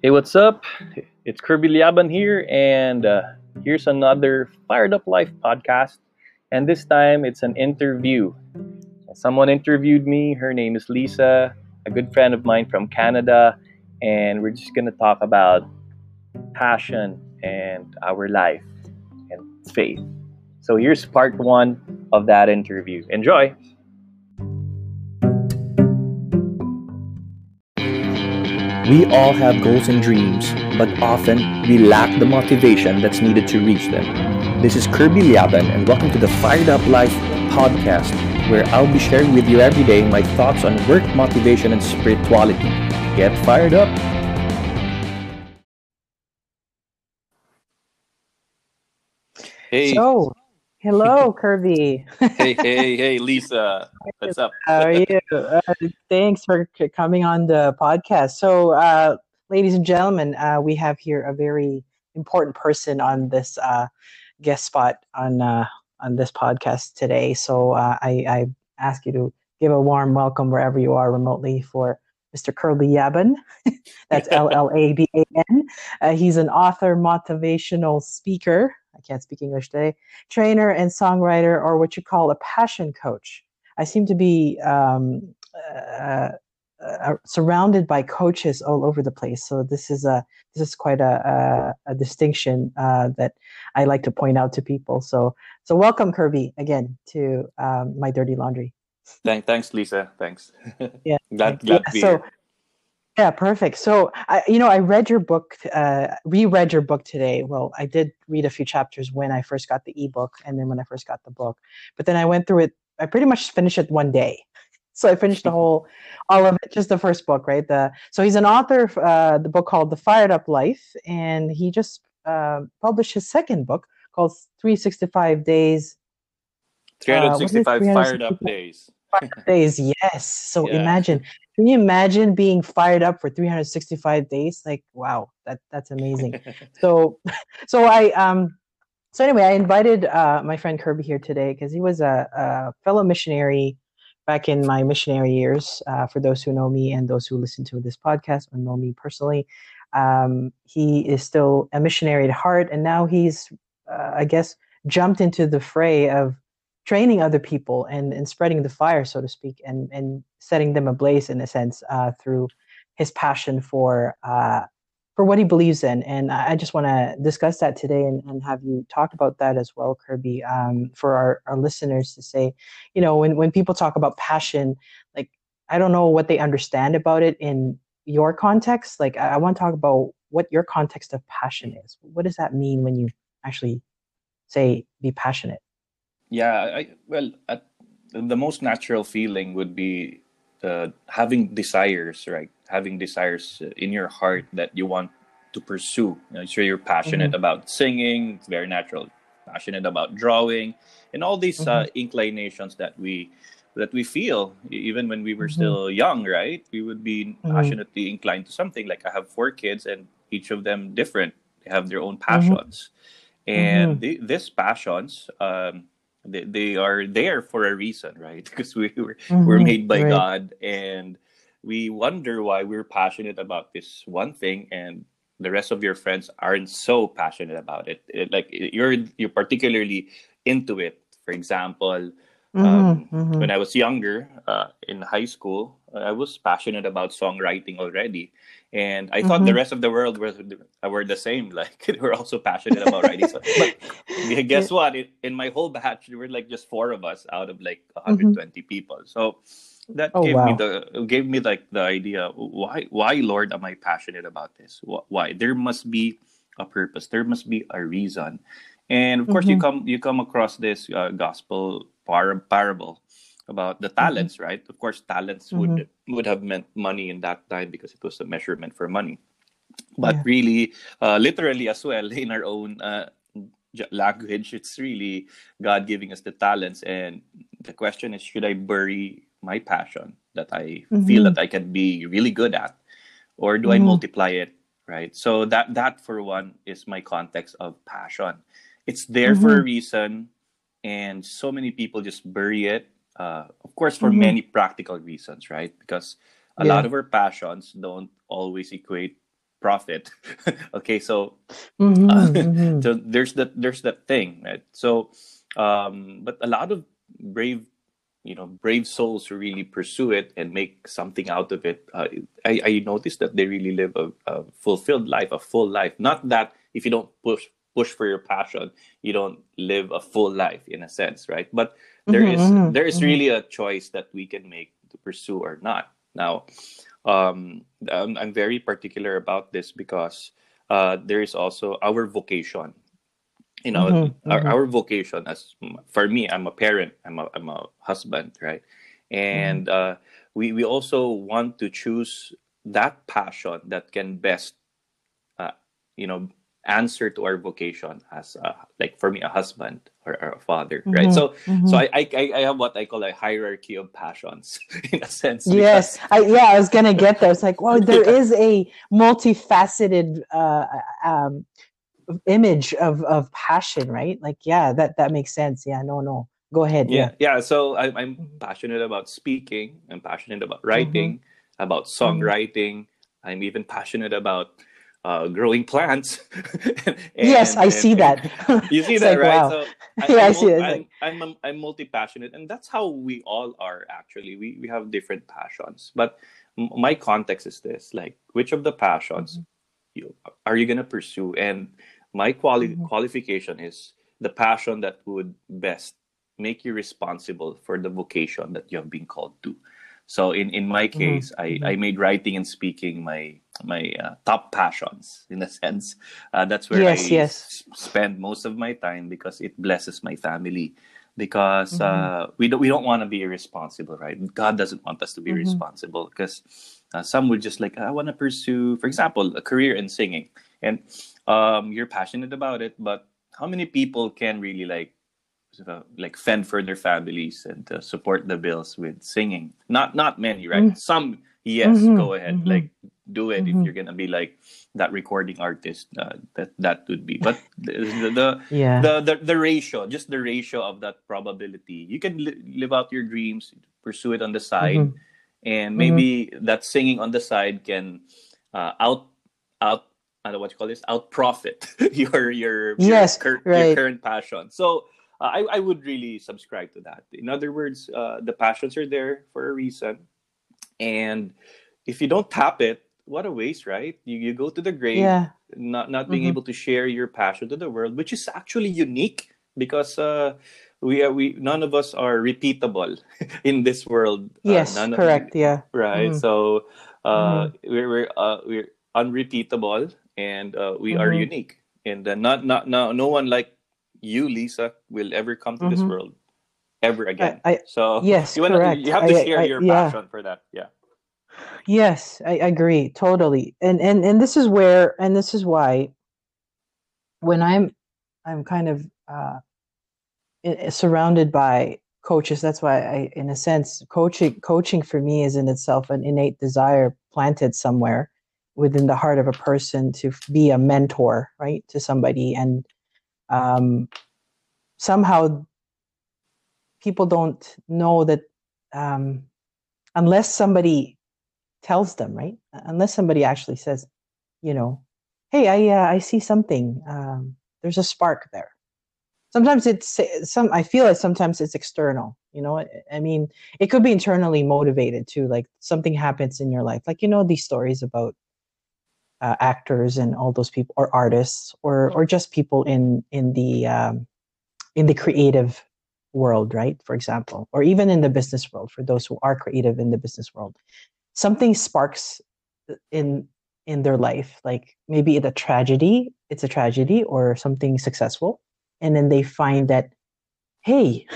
Hey, what's up? It's Kirby Liaban here, and here's another Fired Up Life podcast. And this time it's an interview. Someone interviewed me. Her name is Lisa, a good friend of mine from Canada, and we're just going to talk about passion and our life and faith. So here's part one of that interview. Enjoy! We all have goals and dreams, but often we lack the motivation that's needed to reach them. This is Kirby Liaban, and welcome to the Fired Up Life podcast, where I'll be sharing with you every day my thoughts on work, motivation, and spirituality. Get fired up! Hey, So, hello, Kirby. hey, Lisa. What's up? How are you? Thanks for coming on the podcast. So, ladies and gentlemen, we have here a very important person on this guest spot on this podcast today. So, I ask you to give a warm welcome wherever you are remotely for Mr. Kirby Yaban. That's Laban. He's an author, motivational speaker. I can't speak English today. Trainer and songwriter, or what you call a passion coach. I seem to be surrounded by coaches all over the place. So this is quite a distinction that I like to point out to people. So welcome, Kirby, again to My Dirty Laundry. Thanks, Lisa. Thanks. Yeah, glad yeah. to be So. here. Yeah, perfect. So, I read your book, reread your book today. Well, I did read a few chapters when I first got the ebook and then when I first got the book. But then I went through it, I pretty much finished it one day. So I finished all of it, just the first book, right? So he's an author of the book called The Fired Up Life, and he just published his second book called 365 Days. What is it? 365 fired up days. Days, yes. So Yeah. can you imagine being fired up for 365 days? Like, wow, that's amazing. So, so I so anyway, I invited my friend Kirby here today because he was a fellow missionary back in my missionary years. For those who know me and those who listen to this podcast or know me personally, he is still a missionary at heart, and now he's, I guess, jumped into the fray of training other people and spreading the fire, so to speak, and setting them ablaze in a sense through his passion for what he believes in. And I just want to discuss that today and have you talk about that as well, Kirby, for our listeners to say, when people talk about passion, like, I don't know what they understand about it in your context. Like, I want to talk about what your context of passion is. What does that mean when you actually say be passionate? Yeah, the most natural feeling would be having desires, right? Having desires in your heart that you want to pursue. So you're Mm-hmm, passionate about singing. It's very natural. Passionate about drawing, and all these mm-hmm, inclinations that we feel even when we were mm-hmm, still young, right? We would be mm-hmm, passionately inclined to something. Like I have four kids, and each of them different. They have their own mm-hmm, passions, and mm-hmm. these passions. They are there for a reason, right? Because we're Mm-hmm. made by Right. God, and we wonder why we're passionate about this one thing, and the rest of your friends aren't so passionate about it. Like you're particularly into it. For example, Mm-hmm, mm-hmm, when I was younger, in high school, I was passionate about songwriting already, and I thought the mm-hmm. rest of the world were the same. Like they were also passionate about writing. So, but Yeah. guess what? In my whole batch, there were like just four of us out of like Mm-hmm. 120 people. So that Oh, wow. gave me like the idea, why Lord am I passionate about this? Why? There must be a purpose. There must be a reason. And of course, Mm-hmm, you come across this gospel parable about the mm-hmm, talents, right? Of course, talents mm-hmm. would have meant money in that time because it was a measurement for money. But Yeah. really, literally as well, in our own language, it's really God giving us the talents. And the question is, should I bury my passion that I feel Mm-hmm, that I can be really good at, or do I mm-hmm, multiply it? Right. So that for one is my context of passion. It's there for a mm-hmm, reason, and so many people just bury it. Of course, for mm-hmm. many practical reasons, right? Because a lot Yeah. of our passions don't always equate profit. Okay, so Mm-hmm. so there's that thing, right? So but a lot of brave brave souls who really pursue it and make something out of it, I noticed that they really live a fulfilled life, a full life. Not that if you don't push for your passion, you don't live a full life in a sense, right? But Mm-hmm. there is Mm-hmm. really a choice that we can make to pursue or not. Now, I'm very particular about this because there is also our vocation. Mm-hmm. Mm-hmm. Our vocation, as for me, I'm a parent, I'm a husband, right? Mm-hmm. And we also want to choose that passion that can best uh, you know answer to our vocation as like for me, a husband, or a father, right? Mm-hmm. So Mm-hmm. I have what I call a hierarchy of passions in a sense, Yes, because I was gonna get there. It's like, wow, there yeah, is a multifaceted um, image of passion, right? Like, yeah, that makes sense. Yeah, no, no, go ahead. Yeah. yeah. So I'm Mm-hmm. passionate about speaking. I'm passionate about Mm-hmm. writing, about Mm-hmm. songwriting. I'm even passionate about growing plants, Yes, I and see that. you see It's that, like, right? wow. So Yeah, I see it. It's like, I'm multi passionate, and that's how we all are. Actually, we have different passions, but my context is this: like, which of the passions mm-hmm. you are you gonna pursue? And my Mm-hmm. qualification is the passion that would best make you responsible for the vocation that you have been called to. So in my Mm-hmm. case, Mm-hmm. I made writing and speaking my top passions in a sense. That's where Yes, yes. spend most of my time because it blesses my family. Because Mm-hmm. we don't want to be irresponsible, right? God doesn't want us to be Mm-hmm. responsible because some would just like, I want to pursue, for example, a career in singing, and you're passionate about it, but how many people can really like fend for their families and support the bills with singing? Not many, right? Some, yes, Mm-hmm. go ahead, Mm-hmm. like do it if Mm-hmm. you're gonna be like that recording artist. That would be, but Yeah. the ratio, just the ratio of that probability, you can live out your dreams, pursue it on the side, Mm-hmm. and Mm-hmm. maybe that singing on the side can out I don't know what you call this, out profit Yes, your right. current passion. So I would really subscribe to that. In other words, the passions are there for a reason, and if you don't tap it, what a waste, right? You go to the grave Yeah. not being Mm-hmm. able to share your passion to the world, which is actually unique because we none of us are repeatable in this world. Yes, correct. Yeah. Right? Mm-hmm. So Mm-hmm. we're unrepeatable, and we are Mm-hmm. unique, and not no one like you, Lisa, will ever come to this Mm-hmm. world ever again. I So yes, you correct. have to share your Yeah. passion for that. Yeah. Yes, I agree totally. And this is where, and this is why when I'm kind of surrounded by coaches, that's why in a sense, coaching for me is in itself an innate desire planted somewhere within the heart of a person to be a mentor, right, to somebody. And um, somehow people don't know that um, unless somebody tells them, right? Unless somebody actually says, you know, hey, I see something. There's a spark there. Sometimes it's some. I feel like sometimes it's external. I mean, it could be internally motivated too. Like something happens in your life, like these stories about actors and all those people, or artists, or just people in the creative world, right? For example, or even in the business world, for those who are creative in the business world, something sparks in in their life, like maybe it's a tragedy or something successful, and then they find that, hey,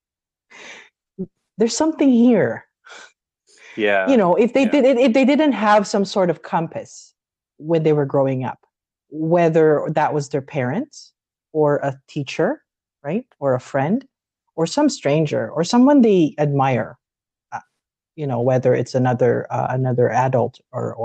there's something here. Yeah. If they Yeah. did if they didn't have some sort of compass when they were growing up, whether that was their parents or a teacher, right, or a friend, or some stranger or someone they admire, uh, whether it's another adult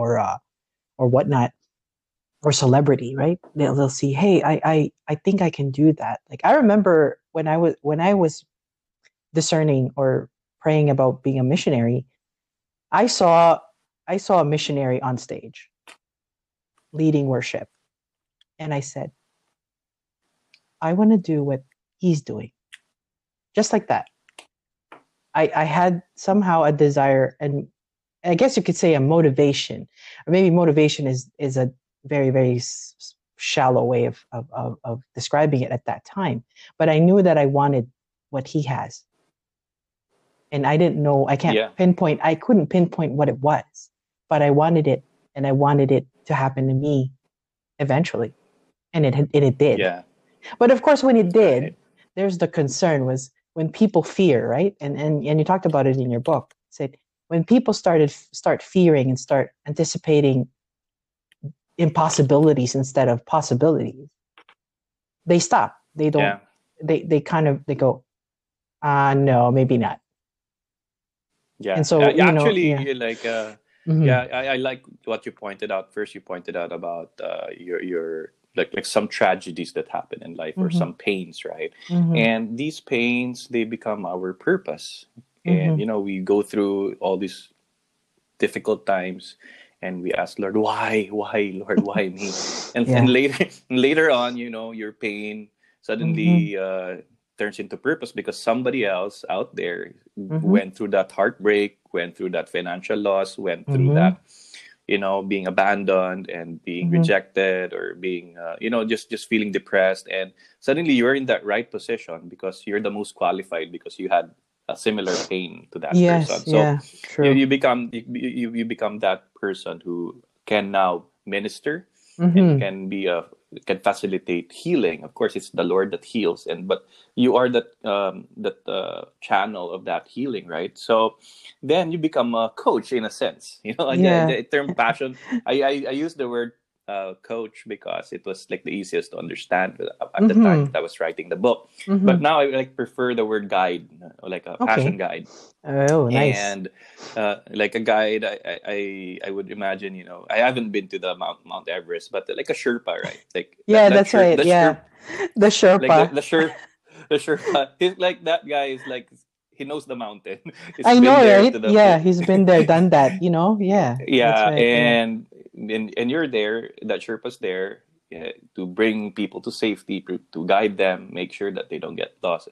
or whatnot, or celebrity, right? They'll see, hey, I think I can do that. Like I remember when I was discerning or praying about being a missionary, I saw I saw a missionary on stage, leading worship. And I said, I want to do what he's doing. Just like that. I had somehow a desire, and I guess you could say a motivation, or maybe motivation is a very, very shallow way of describing it at that time. But I knew that I wanted what he has. And I didn't know, I couldn't pinpoint what it was, but I wanted it, and I wanted it to happen to me eventually. And it did. Yeah. But of course, when it did, Right. there's the concern was when people fear, right? And you talked about it in your book. Said when people start fearing and start anticipating impossibilities instead of possibilities, they stop. They don't. Yeah. They go, no, maybe not. Yeah. And so Yeah, I like what you pointed out. First, you pointed out about your like some tragedies that happen in life or some pains, right? And these pains, they become our purpose. And we go through all these difficult times, and we ask Lord, why, Lord, why me? And later on, your pain suddenly turns into purpose because somebody else out there went through that heartbreak, went through that financial loss, went through that, being abandoned and being rejected, or being, just feeling depressed. And suddenly you're in that right position because you're the most qualified because you had a similar pain to that person. So true. you become that person who can now minister and can facilitate healing. Of course, it's the Lord that heals, but you are that channel of that healing, right? So then you become a coach in a sense. The term passion. I use the word coach because it was like the easiest to understand at the time that I was writing the book. But now I prefer the word guide, like a passion guide. Oh, nice. And like a guide, I would imagine, I haven't been to the Mount Everest, but like a Sherpa, right? Like that's right. The Sherpa. Like the Sherpa. He's like, that guy is like, he knows the mountain. I know, right? He's been there, done that. Yeah. Yeah, that's right, and you're there. That Sherpa's there to bring people to safety, to guide them, make sure that they don't get lost.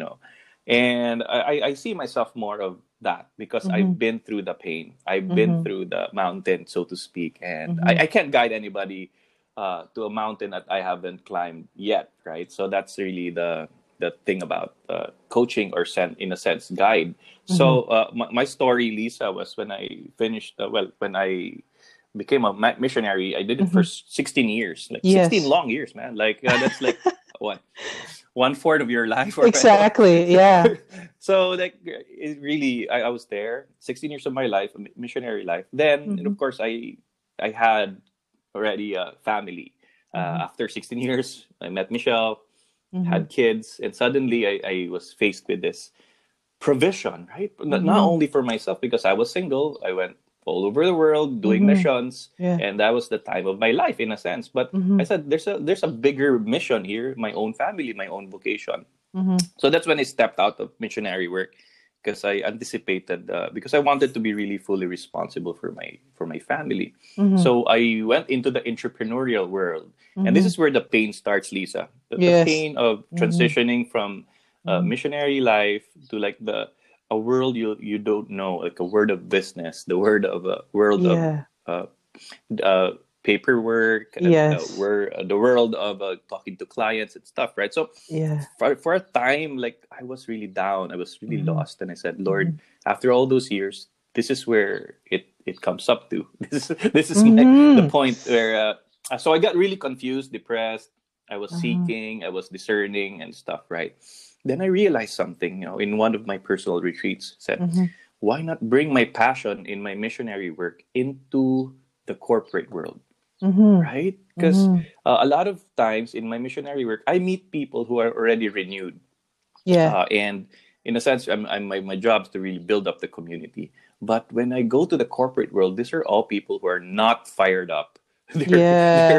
And I see myself more of that because I've been through the pain. I've been through the mountain, so to speak, and I can't guide anybody to a mountain that I haven't climbed yet, right? So that's really the thing about coaching, or in a sense, guide. So my story, Lisa, was when I finished, when I became a missionary. I did it for 16 years, like 16 long years, man. Like that's like what, 1/4 of your life. Exactly. Yeah. So like it really, I was there 16 years of my life, missionary life. Then and of course I had already a family. After 16 years, I met Michelle, had kids, and suddenly I was faced with this provision, right? Not only for myself, because I was single. I went all over the world doing missions, and that was the time of my life in a sense. But I said, there's a bigger mission here, my own family, my own vocation. So that's when I stepped out of missionary work, because I anticipated, because I wanted to be really fully responsible for my family. So I went into the entrepreneurial world, and this is where the pain starts, Lisa. The pain of transitioning from missionary life to like a world you don't know, like a world of business, the world of paperwork, the world of talking to clients and stuff, right? So for a time, like I was really down, I was really lost, and I said, Lord, after all those years, this is where it comes up to. This is the point where so I got really confused, depressed. I was seeking, I was discerning and stuff, right? Then I realized something, in one of my personal retreats, said, why not bring my passion in my missionary work into the corporate world, right? Because a lot of times in my missionary work, I meet people who are already renewed. And in a sense, my job is to really build up the community. But when I go to the corporate world, these are all people who are not fired up. They're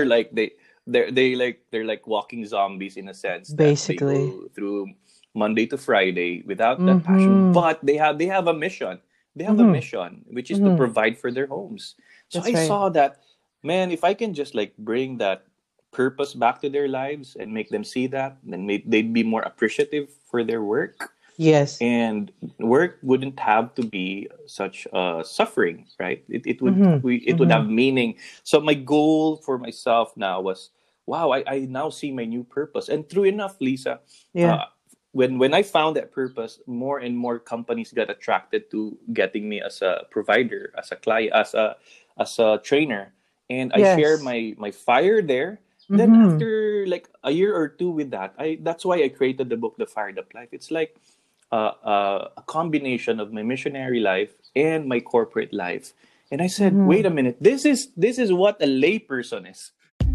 like walking zombies in a sense. Basically, they go through Monday to Friday without that passion, but they have a mission. They have a mission, which is to provide for their homes. So I saw that man, if I can just like bring that purpose back to their lives and make them see that, then they'd be more appreciative for their work. Yes. And work wouldn't have to be such suffering, right? It would Mm-hmm. it would have meaning. So my goal for myself now was, wow, I now see my new purpose. And true enough, Lisa, Yeah. when I found that purpose, more and more companies got attracted to getting me as a provider, as a client, as a trainer, and I share Yes. my fire there. Then Mm-hmm. after like a year or two with that, I that's why I created the book, The Fired Up Life. It's like a combination of my missionary life and my corporate life. And I said, Mm-hmm. wait a minute, this is what a layperson is.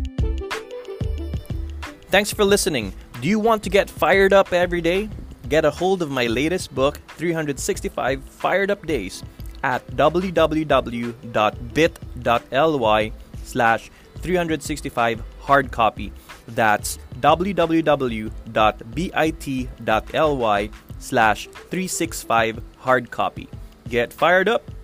Thanks for listening. Do you want to get fired up every day? Get a hold of my latest book, 365 Fired Up Days, at www.bit.ly/365hardcopy. That's www.bit.ly/365hardcopy. Get fired up